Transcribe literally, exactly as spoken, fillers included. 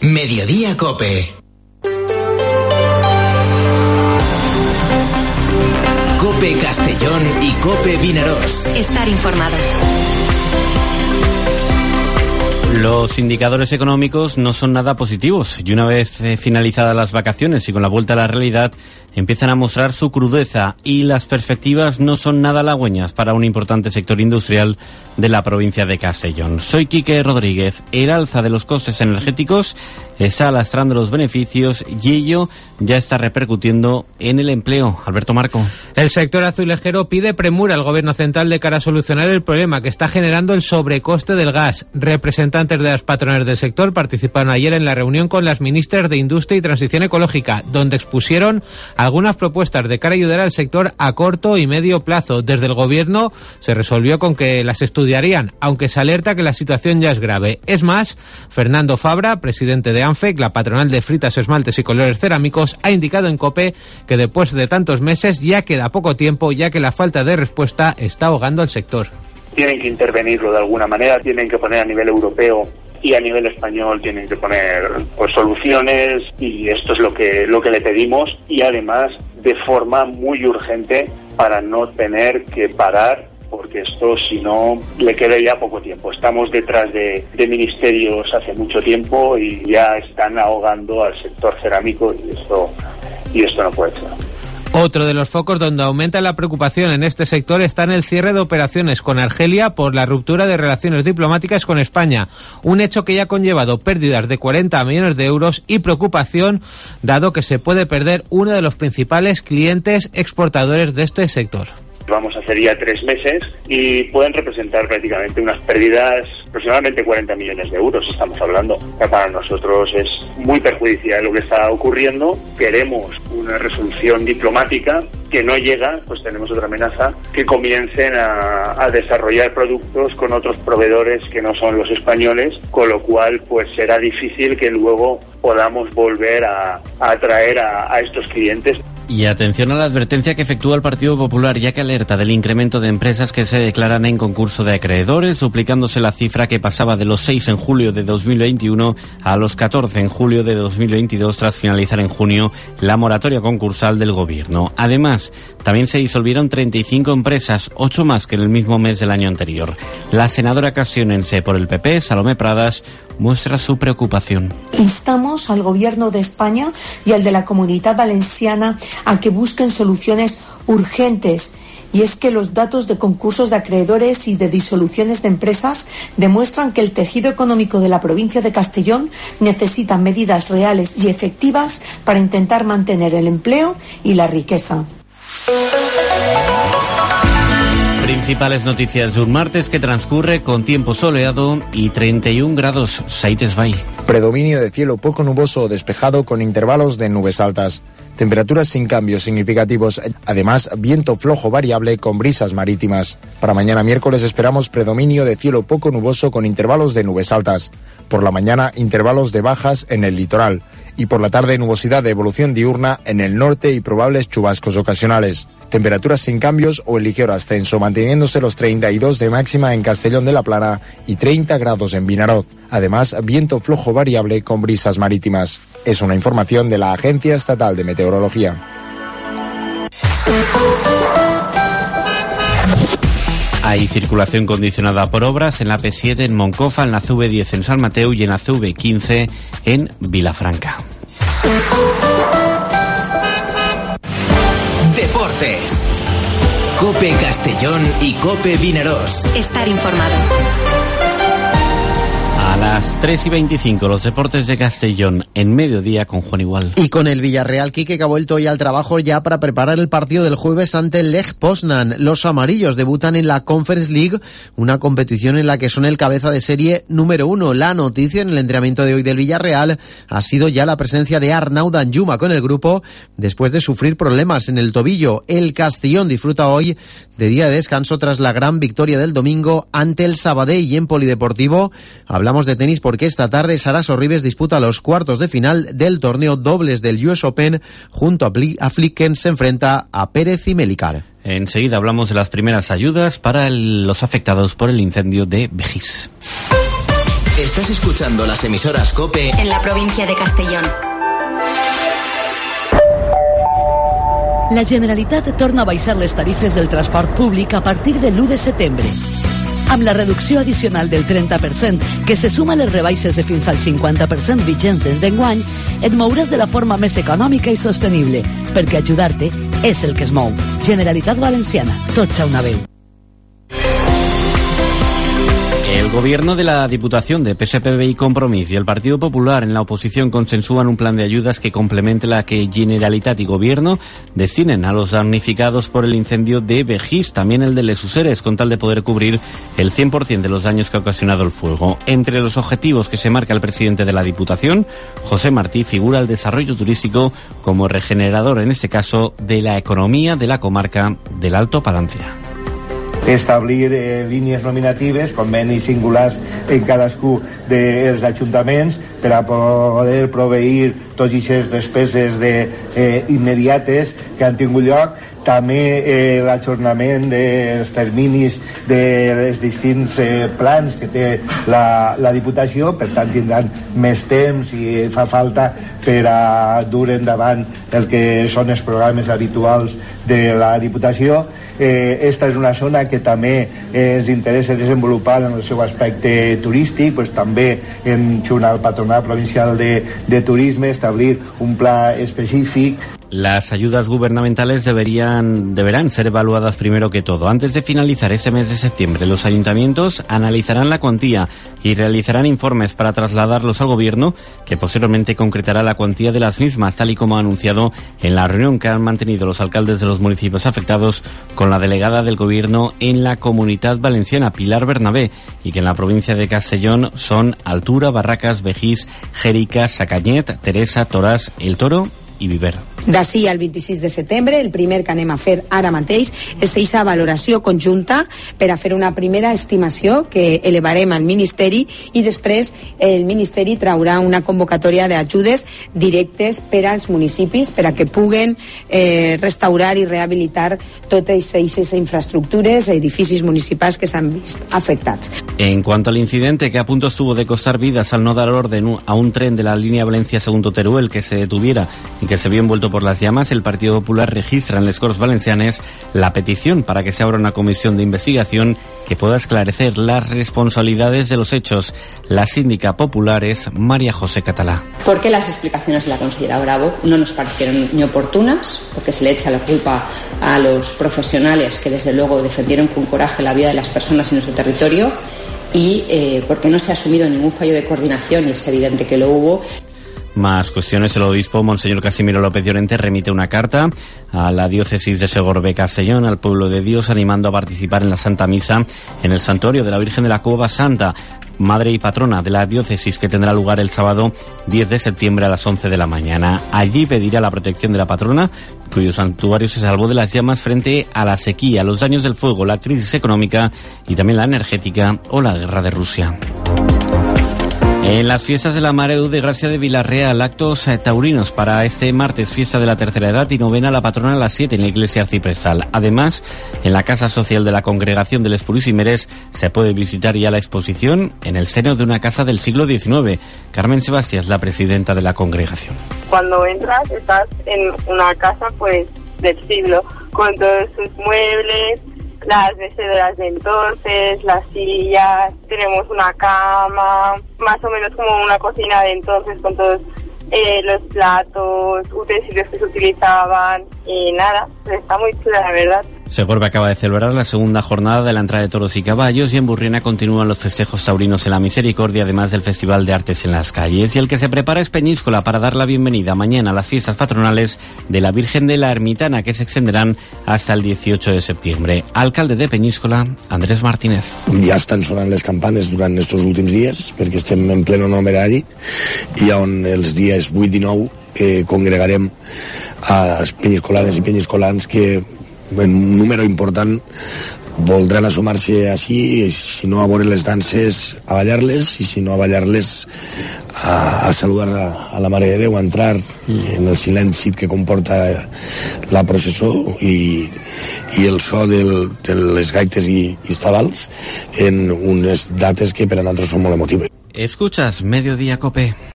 Mediodía COPE. COPE Castellón y COPE Vinaroz. Estar informado. Los indicadores económicos no son nada positivos y una vez eh, finalizadas las vacaciones y con la vuelta a la realidad empiezan a mostrar su crudeza y las perspectivas no son nada halagüeñas para un importante sector industrial de la provincia de Castellón. Soy Quique Rodríguez. El alza de los costes energéticos está lastrando los beneficios y ello ya está repercutiendo en el empleo. Alberto Marco. El sector azulejero pide premura al Gobierno central de cara a solucionar el problema que está generando el sobrecoste del gas. Representantes de las patronales del sector participaron ayer en la reunión con las ministras de Industria y Transición Ecológica, donde expusieron algunas propuestas de cara a ayudar al sector a corto y medio plazo. Desde el Gobierno se resolvió con que las estudiarían, aunque se alerta que la situación ya es grave. Es más, Fernando Fabra, presidente de ANFEC, la patronal de fritas, esmaltes y colores cerámicos, ha indicado en COPE que después de tantos meses ya queda poco tiempo, ya que la falta de respuesta está ahogando al sector. Tienen que intervenirlo de alguna manera, tienen que poner a nivel europeo y a nivel español tienen que poner pues, soluciones, y esto es lo que lo que le pedimos, y además de forma muy urgente para no tener que parar, porque esto si no le queda ya poco tiempo. Estamos detrás de, de ministerios hace mucho tiempo y ya están ahogando al sector cerámico y esto y esto no puede ser. Otro de los focos donde aumenta la preocupación en este sector está en el cierre de operaciones con Argelia por la ruptura de relaciones diplomáticas con España, un hecho que ya ha conllevado pérdidas de cuarenta millones de euros y preocupación dado que se puede perder uno de los principales clientes exportadores de este sector. Vamos a hacer ya tres meses y pueden representar prácticamente unas pérdidas aproximadamente cuarenta millones de euros, estamos hablando. Para nosotros es muy perjudicial lo que está ocurriendo. Queremos una resolución diplomática, que no llega, pues tenemos otra amenaza, que comiencen a, a desarrollar productos con otros proveedores que no son los españoles, con lo cual pues será difícil que luego podamos volver a, a atraer a, a estos clientes. Y atención a la advertencia que efectúa el Partido Popular, ya que alerta del incremento de empresas que se declaran en concurso de acreedores, duplicándose la cifra que pasaba de los seis en julio de dos mil veintiuno a los catorce en julio de dos mil veintidós, tras finalizar en junio la moratoria concursal del Gobierno. Además, también se disolvieron treinta y cinco empresas, ocho más que en el mismo mes del año anterior. La senadora castellonense por el P P, Salomé Pradas, muestra su preocupación. Instamos al Gobierno de España y al de la Comunidad Valenciana a que busquen soluciones urgentes. Y es que los datos de concursos de acreedores y de disoluciones de empresas demuestran que el tejido económico de la provincia de Castellón necesita medidas reales y efectivas para intentar mantener el empleo y la riqueza. Principales noticias de un martes que transcurre con tiempo soleado y treinta y un grados. Saites Bay. Predominio de cielo poco nuboso o despejado con intervalos de nubes altas. Temperaturas sin cambios significativos. Además, viento flojo variable con brisas marítimas. Para mañana miércoles esperamos predominio de cielo poco nuboso con intervalos de nubes altas. Por la mañana, intervalos de bajas en el litoral. Y por la tarde, nubosidad de evolución diurna en el norte y probables chubascos ocasionales. Temperaturas sin cambios o en ligero ascenso, manteniéndose los treinta y dos de máxima en Castellón de la Plana y treinta grados en Vinaroz. Además, viento flojo variable con brisas marítimas. Es una información de la Agencia Estatal de Meteorología. Hay circulación condicionada por obras en la P siete en Moncofa, en la C V diez en San Mateo y en la C V quince en Vilafranca. Deportes. COPE Castellón y COPE Vinaroz. Estar informado. A las tres y veinticinco, los deportes de Castellón en mediodía con Juan Igual. Y con el Villarreal, Quique, que ha vuelto hoy al trabajo ya para preparar el partido del jueves ante el Lech Poznan. Los amarillos debutan en la Conference League, una competición en la que son el cabeza de serie número uno. La noticia en el entrenamiento de hoy del Villarreal ha sido ya la presencia de Arnau Danjuma con el grupo después de sufrir problemas en el tobillo. El Castellón disfruta hoy de día de descanso tras la gran victoria del domingo ante el Sabadell. Y en Polideportivo hablamos de tenis porque esta tarde Sara Sorribes disputa los cuartos de final del torneo dobles del U S Open. Junto a Flicken se enfrenta a Pérez y Melicar. Enseguida hablamos de las primeras ayudas para el, los afectados por el incendio de Begís. Estás escuchando las emisoras COPE en la provincia de Castellón. La Generalitat torna a baixar les tarifes del transport públic a partir de l'u de setembre. Amb la reducció addicional del trenta per cent, que se suma a les rebaixes de fins al cinquanta per cent vigents des d'enguany, et mouràs de la forma més econòmica i sostenible, perquè ajudar-te és el que es mou. Generalitat Valenciana, tots a una veu. El gobierno de la Diputación de P S P B y Compromís y el Partido Popular en la oposición consensúan un plan de ayudas que complemente la que Generalitat y Gobierno destinen a los damnificados por el incendio de Begís, también el de Les Useres, con tal de poder cubrir el cien por ciento de los daños que ha ocasionado el fuego. Entre los objetivos que se marca el presidente de la Diputación, José Martí, figura el desarrollo turístico como regenerador, en este caso, de la economía de la comarca del Alto Palancia. Establir eh, línies nominatives, convenis singulars en cadascú dels ajuntaments per a poder proveir tots aquestes despeses de, eh, immediates que han tingut lloc. També eh, l'ajornament dels terminis dels distints eh, plans que té la, la Diputació, per tant tindran més temps i fa falta per a dur endavant el que són els programes habituals de la Diputació. Eh, esta és una zona que també eh, ens interessa desenvolupar en el seu aspecte turístic, pues, també en junt al Patronat Provincial de, de Turisme establir un pla específic. Las ayudas gubernamentales deberían, deberán ser evaluadas primero que todo. Antes de finalizar ese mes de septiembre, los ayuntamientos analizarán la cuantía y realizarán informes para trasladarlos al Gobierno, que posteriormente concretará la cuantía de las mismas, tal y como ha anunciado en la reunión que han mantenido los alcaldes de los municipios afectados con la delegada del Gobierno en la Comunitat Valenciana, Pilar Bernabé, y que en la provincia de Castellón son Altura, Barracas, Begís, Jérica, Sacanyet, Teresa, Toràs, El Toro i Viver. D'ací al vint-i-sis de setembre, el primer que anem a fer ara mateix és aquesta valoració conjunta per a fer una primera estimació que elevarem al Ministeri i després el Ministeri traurà una convocatòria d'ajudes directes per als municipis per a que puguen eh, restaurar i rehabilitar totes aquestes infraestructures, edificis municipals que s'han vist afectats. En cuanto al incidente que a punto estuvo de costar vidas al no dar orden a un tren de la línea Valencia-Segundo-Teruel que se detuviera y que se vio envuelto por las llamas, el Partido Popular registra en les Corts Valencianes la petición para que se abra una comisión de investigación que pueda esclarecer las responsabilidades de los hechos. La síndica popular es María José Catalá. Porque las explicaciones de la consellera Bravo no nos parecieron ni oportunas, porque se le echa la culpa a los profesionales que desde luego defendieron con coraje la vida de las personas en nuestro territorio y eh, porque no se ha asumido ningún fallo de coordinación y es evidente que lo hubo. Más cuestiones. El obispo Monseñor Casimiro López Llorente remite una carta a la diócesis de Segorbe-Castellón, al pueblo de Dios, animando a participar en la Santa Misa en el santuario de la Virgen de la Cueva Santa, madre y patrona de la diócesis, que tendrá lugar el sábado diez de septiembre a las once de la mañana. Allí pedirá la protección de la patrona, cuyo santuario se salvó de las llamas frente a la sequía, los daños del fuego, la crisis económica y también la energética o la guerra de Rusia. En las fiestas de la Mare de Gracia de Villarreal, actos taurinos para este martes, fiesta de la tercera edad y novena a la patrona a las siete en la iglesia arciprestal. Además, en la Casa Social de la Congregación de les Purísimeres se puede visitar ya la exposición en el seno de una casa del siglo diecinueve. Carmen Sebastián es la presidenta de la congregación. Cuando entras estás en una casa pues del siglo, con todos sus muebles, las mecedoras de entonces, las sillas, tenemos una cama, más o menos como una cocina de entonces con todos eh, los platos, utensilios que se utilizaban y nada, está muy chula la verdad. Segorbe acaba de celebrar la segunda jornada de la entrada de toros y caballos y en Burriana continúan los festejos taurinos en la Misericordia, además del Festival de Artes en las calles. Y el que se prepara es Peñíscola para dar la bienvenida mañana a las fiestas patronales de la Virgen de la Ermitana, que se extenderán hasta el dieciocho de septiembre. Alcalde de Peñíscola, Andrés Martínez. Ja estan sonant les campanes durant estos últims dies, perquè estem en pleno numerari, i on els dies vuit i nou eh, congregarem a penyiscolanes i penyiscolans que en un número important voldran assumar-se així, i si no a veure les danses, a ballar-les, i si no a ballar-les, a, a saludar a, a la Mare de Déu, a entrar en el silenci que comporta la processó i, i el so del, de les gaites i, i estabals en unes dates que per a nosaltres són molt emotives. Escuchas Mediodía Cope.